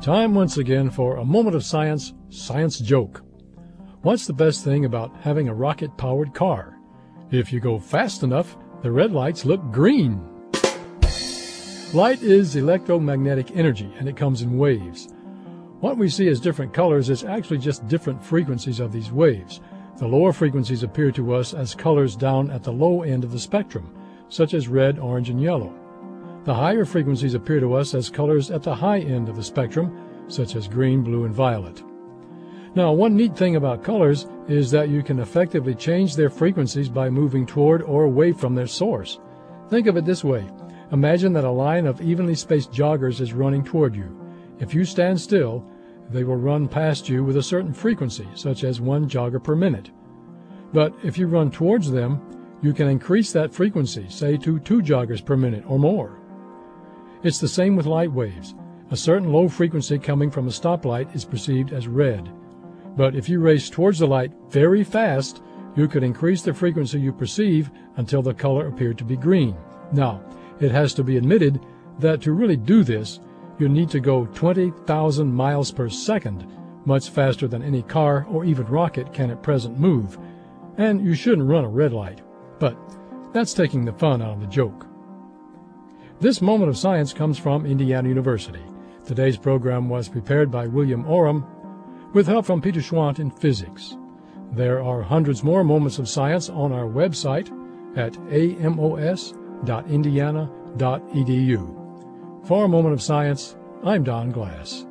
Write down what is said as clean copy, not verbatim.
Time once again for a moment of science, science joke. What's the best thing about having a rocket-powered car? If you go fast enough, the red lights look green. Light is electromagnetic energy, and it comes in waves. What we see as different colors is actually just different frequencies of these waves. The lower frequencies appear to us as colors down at the low end of the spectrum, such as red, orange, and yellow. The higher frequencies appear to us as colors at the high end of the spectrum, such as green, blue, and violet. Now, one neat thing about colors is that you can effectively change their frequencies by moving toward or away from their source. Think of it this way. Imagine that a line of evenly spaced joggers is running toward you. If you stand still, they will run past you with a certain frequency, such as 1 jogger per minute. But if you run towards them, you can increase that frequency, say to 2 joggers per minute or more. It's the same with light waves. A certain low frequency coming from a stoplight is perceived as red. But if you race towards the light very fast, you could increase the frequency you perceive until the color appeared to be green. Now, it has to be admitted that to really do this, you need to go 20,000 miles per second, much faster than any car or even rocket can at present move. And you shouldn't run a red light. But that's taking the fun out of the joke. This moment of science comes from Indiana University. Today's program was prepared by William Oram with help from Peter Schwant in physics. There are hundreds more moments of science on our website at amos.indiana.edu. For a moment of science, I'm Don Glass.